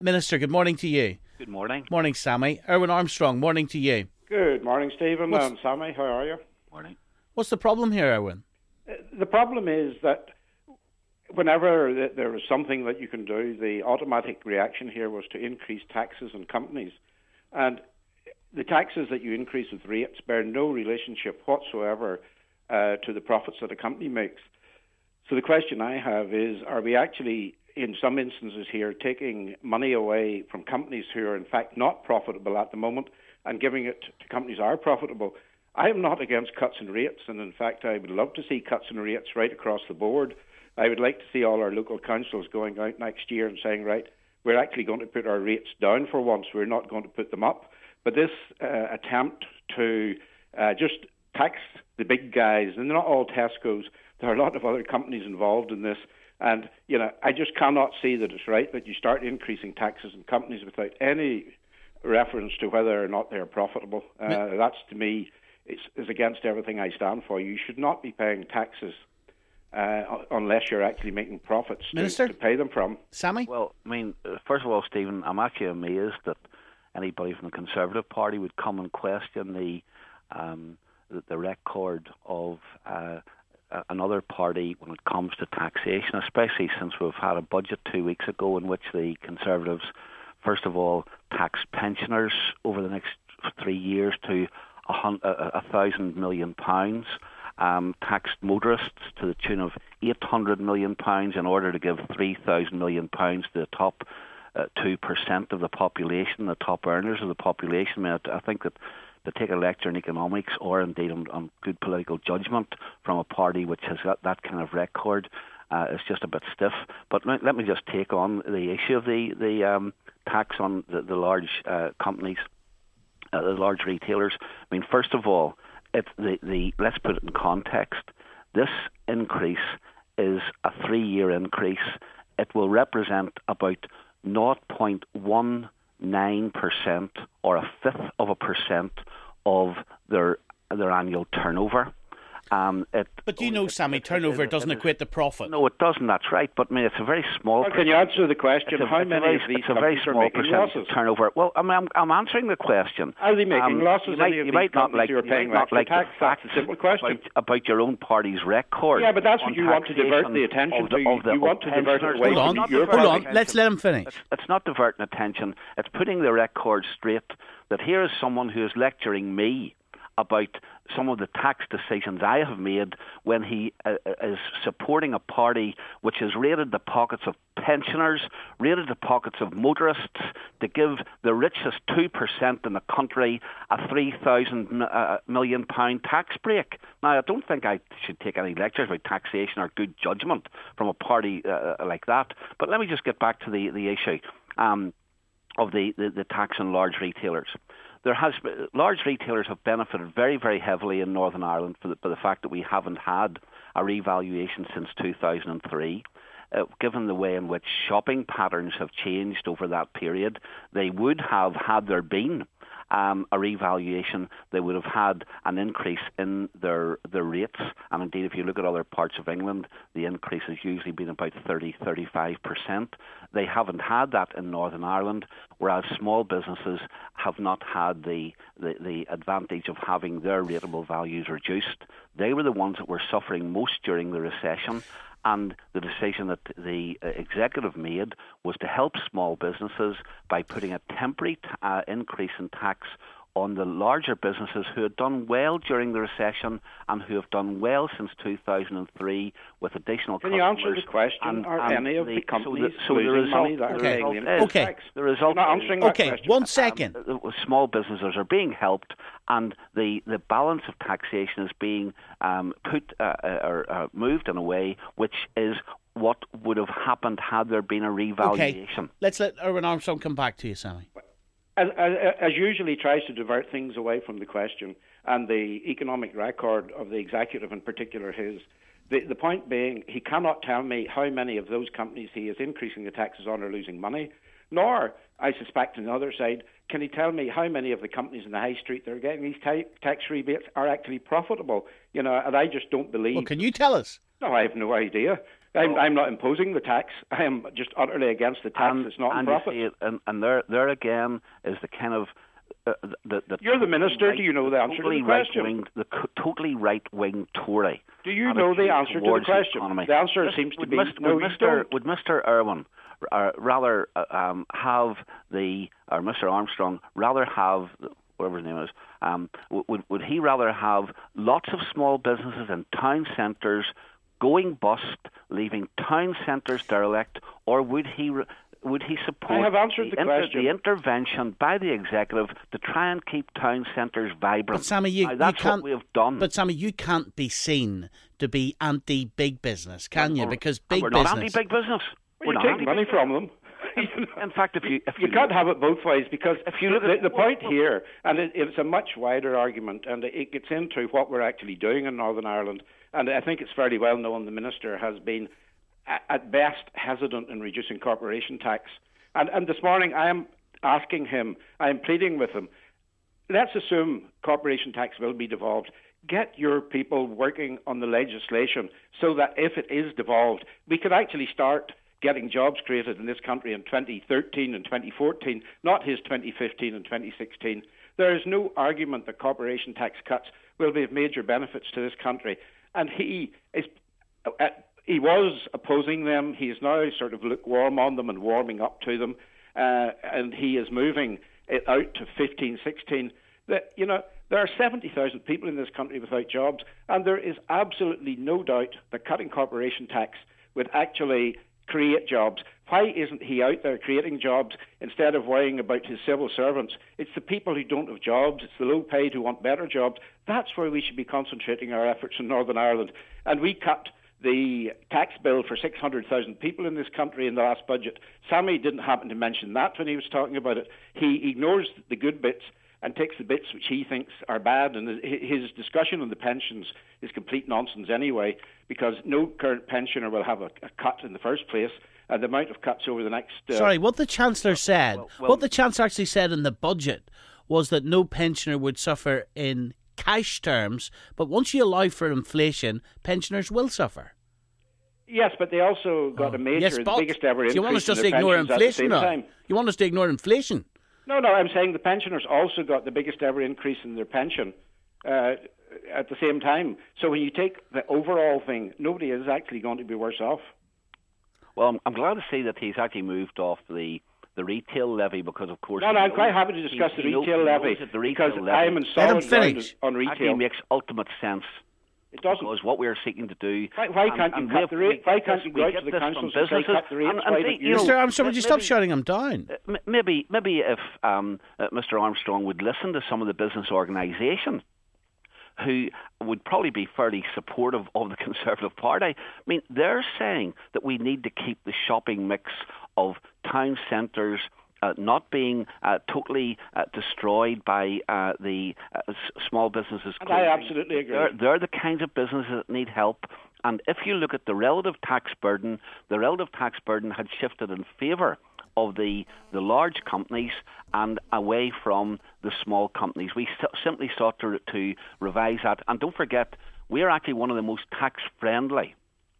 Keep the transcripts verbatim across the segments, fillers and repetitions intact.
Minister, good morning to you. Good morning. Morning, Sammy. Erwin Armstrong, morning to you. Good morning, Stephen. What's- And Sammy, how are you? Morning. What's the problem here, Erwin? Uh, The problem is that whenever th- there is something that you can do, the automatic reaction here was to increase taxes on companies. And the taxes that you increase with rates bear no relationship whatsoever uh, to the profits that a company makes. So the question I have is, are we actually, in some instances here, taking money away from companies who are in fact not profitable at the moment and giving it to companies that are profitable? I am not against cuts in rates, and in fact I would love to see cuts in rates right across the board. I would like to see all our local councils going out next year and saying, right, we're actually going to put our rates down for once, we're not going to put them up. But this uh, attempt to uh, just tax the big guys, and they're not all Tesco's, there are a lot of other companies involved in this, and you know, I just cannot see that it's right that you start increasing taxes on companies without any reference to whether or not they're profitable. Uh, that's, to me, It's, is against everything I stand for. You should not be paying taxes uh, unless you're actually making profits to, Minister? to pay them from. Sammy? Well, I mean, uh, first of all, Stephen, I'm actually amazed that anybody from the Conservative Party would come and question the um, the, the record of uh, another party when it comes to taxation, especially since we've had a budget two weeks ago in which the Conservatives, first of all, taxed pensioners over the next three years to a, hun- a, a thousand million pounds, um, taxed motorists to the tune of eight hundred million pounds in order to give three thousand million pounds to the top uh, two percent of the population, the top earners of the population. I mean, I, I think that to take a lecture in economics or indeed on, on good political judgment from a party which has got that kind of record uh, is just a bit stiff. But let, let me just take on the issue of the, the um, tax on the, the large uh, companies. Uh, the large retailers. I mean, first of all, it's the, the let's put it in context. This increase is a three-year increase. It will represent about zero point one nine percent or a fifth of a percent of their their annual turnover. Um, it, But do you know, Sammy, it- turnover it- doesn't it is- equate to profit. No, it doesn't. That's right. But I mean, it's a very small. Well, can you answer the question? It's a, How it's a many very, of these it's a very companies are small making percentage losses? of turnover. Well, I mean, I'm, I'm answering the question. Are they making Um, losses? You might, Any of you these might not companies like, who are you paying might not extra like tax? the That's facts a simple question. About, about your own party's record. Yeah, but that's what on you want to divert taxation the attention of the, to. of the, You of want to divert it pensioners. away Hold on, from Not your hold diverting on, let's let him finish. It's, it's not diverting attention. It's putting the record straight that here is someone who is lecturing me about some of the tax decisions I have made when he uh, is supporting a party which has raided the pockets of pensioners, raided the pockets of motorists to give the richest two percent in the country a three thousand uh, million pound tax break. Now, I don't think I should take any lectures about taxation or good judgment from a party uh, like that. But let me just get back to the, the issue um, of the, the, the tax on large retailers. There has large retailers have benefited very, very heavily in Northern Ireland for the, for the fact that we haven't had a revaluation since two thousand three. Uh, given the way in which shopping patterns have changed over that period, they would have, had there been um, a revaluation, they would have had an increase in their their rates. And indeed, if you look at other parts of England, the increase has usually been about thirty to thirty-five percent. They haven't had that in Northern Ireland, whereas small businesses have not had the, the, the advantage of having their rateable values reduced. They were the ones that were suffering most during the recession. And the decision that the uh, executive made was to help small businesses by putting a temporary t- uh, increase in tax on the larger businesses who had done well during the recession and who have done well since two thousand three with additional Can customers. you answer the question? And, Are and any of the, the companies so the, so the losing result, money that are Okay. paying the is- income Okay. tax? The result You're not is- answering that Okay, question. one second. Um, the small businesses are being helped, and the, the balance of taxation is being um, put uh, uh, or uh, moved in a way which is what would have happened had there been a revaluation. Okay, let's let Erwin Armstrong come back to you, Sammy. As, as, as usually tries to divert things away from the question and the economic record of the executive, in particular his. The, the point being, he cannot tell me how many of those companies he is increasing the taxes on are losing money, nor, I suspect on the other side, can he tell me how many of the companies in the high street that are getting these ta- tax rebates are actually profitable. You know, and I just don't believe... Well, can you tell us? No, I have no idea. I'm, I'm not imposing the tax. I am just utterly against the tax. And, it's not in and profit. You see, and, and there, there again is the kind of uh, the, the You're the minister. right, Do you know the answer totally to the question? Right-wing, the co- totally right-wing Tory. Do you know the answer to the question? The, the answer Just, seems to would be Mister no. Would You Mister don't. Would Mister Irwin uh, rather uh, um, have the or Mister Armstrong rather have whatever his name is? Um, would would he rather have lots of small businesses in town centres going bust, leaving town centres derelict, or would he would he support I have answered the, the, inter- question. the intervention by the executive to try and keep town centres vibrant? But Sammy, you, now, that's you can't. what we have done. But Sammy, you can't be seen to be anti-big business, can you? Or- Because and big we're business. not anti-big business. Well, We're you're not taking anti-big money from them. In fact, if you if you you can't have it both ways, because If you look the, at- the point well, here, and it, it's a much wider argument, and it gets into what we're actually doing in Northern Ireland, and I think it's fairly well known the Minister has been, a- at best, hesitant in reducing corporation tax. And, and this morning I am asking him, I am pleading with him, let's assume corporation tax will be devolved. Get your people working on the legislation so that if it is devolved, we could actually start getting jobs created in this country in twenty thirteen and twenty fourteen, not his twenty fifteen and twenty sixteen. There is no argument that corporation tax cuts will be of major benefits to this country. And he is, uh, he was opposing them. He is now sort of lukewarm on them and warming up to them. Uh, and he is moving it out to fifteen, sixteen. That, you know, there are seventy thousand people in this country without jobs, and there is absolutely no doubt that cutting corporation tax would actually create jobs. Why isn't he out there creating jobs instead of worrying about his civil servants? It's the people who don't have jobs, it's the low paid who want better jobs. That's where we should be concentrating our efforts in Northern Ireland. And we cut the tax bill for six hundred thousand people in this country in the last budget. Sammy didn't happen to mention that when he was talking about it. He ignores the good bits and takes the bits which he thinks are bad, and his discussion on the pensions is complete nonsense anyway, because no current pensioner will have a, a cut in the first place, and the amount of cuts over the next... Uh, Sorry, what the Chancellor said, well, well, what the Chancellor actually said in the budget was that no pensioner would suffer in cash terms, but once you allow for inflation, pensioners will suffer. Yes, but they also got a major, Yes, the but biggest ever increase you want us just to in their ignore pensions at the inflation? same No? time. You want us to ignore inflation? No, no, I'm saying the pensioners also got the biggest ever increase in their pension uh, at the same time. So when you take the overall thing, nobody is actually going to be worse off. Well, I'm, I'm glad to see that he's actually moved off the, the retail levy because, of course... No, no, he I'm knows- quite happy to discuss he- the he knows- retail he knows levy, that the retail because levy I am in Let him solid ground finish. on actually retail. makes ultimate sense. It doesn't. Because what we're seeking to do... Why, why and- can't you and cut we- the rate? we Why get can't this- you we go out get to the this from councils and say businesses, cut the rates? and- and Why they- don't you you? know, Mister Armstrong, would you stop maybe- shutting him down? Uh, m- Maybe, maybe if um, uh, Mister Armstrong would listen to some of the business organisations who would probably be fairly supportive of the Conservative Party. I mean, they're saying that we need to keep the shopping mix of town centres uh, not being uh, totally uh, destroyed by uh, the uh, s- small businesses. And I closing. absolutely agree. They're, they're the kinds of businesses that need help. And if you look at the relative tax burden, the relative tax burden had shifted in favour of the the large companies and away from the small companies. We s- simply sought to, to revise that. And don't forget, we are actually one of the most tax-friendly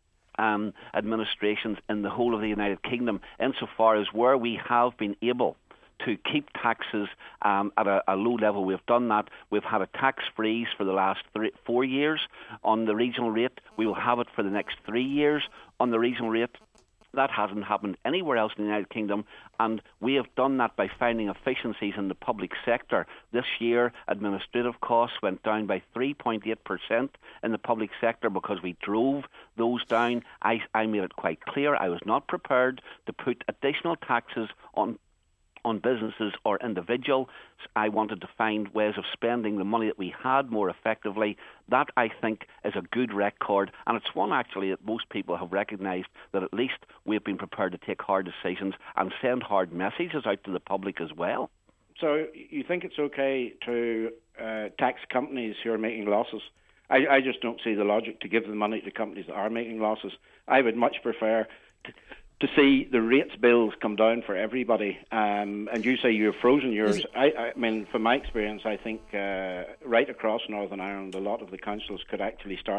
um, administrations in the whole of the United Kingdom, insofar as where we have been able to keep taxes um, at a, a low level. We've done that. We've had a tax freeze for the last three, four years on the regional rate. We will have it for the next three years on the regional rate. That hasn't happened anywhere else in the United Kingdom, and we have done that by finding efficiencies in the public sector. This year, administrative costs went down by three point eight percent in the public sector because we drove those down. I, I made it quite clear I was not prepared to put additional taxes on on businesses or individuals. I wanted to find ways of spending the money that we had more effectively. That, I think, is a good record, and it's one actually that most people have recognised, that at least we've been prepared to take hard decisions and send hard messages out to the public as well. So you think it's okay to uh, tax companies who are making losses? I, I just don't see the logic to give the money to companies that are making losses. I would much prefer to, to see the rates bills come down for everybody. Um, and you say you've frozen yours. I, I mean, from my experience, I think uh, right across Northern Ireland, a lot of the councils could actually start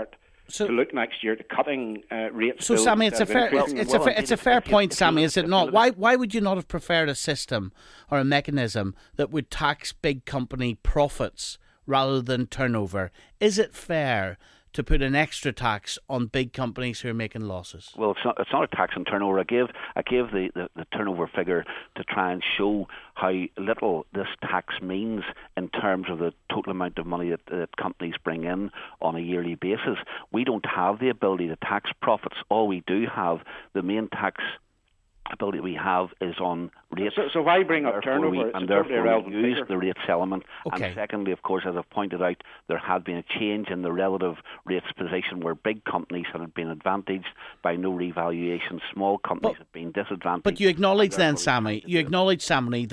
So- to look next year to cutting uh, rates. So, still Sammy, it's a instead of fair, increasing it's, them. it's a, Well, fa- it's a if- fair if you- point, if you Sammy, look- is it if you not? look- Why, why would you not have preferred a system or a mechanism that would tax big company profits rather than turnover? Is it fair to put an extra tax on big companies who are making losses? Well, it's not, it's not a tax on turnover. I gave, I gave the, the, the turnover figure to try and show how little this tax means in terms of the total amount of money that, that companies bring in on a yearly basis. We don't have the ability to tax profits. All we do have, the main tax ability we have is on rates. So, so why bring up Therefore turnover? we- It's and a totally therefore irrelevant we use figure. the rates element. Okay. And secondly, of course, as I've pointed out, there had been a change in the relative rates position where big companies had been advantaged by no revaluation, small companies But- have been disadvantaged. But you acknowledge and then, therefore we Sammy, have to you do it. acknowledge, Sammy,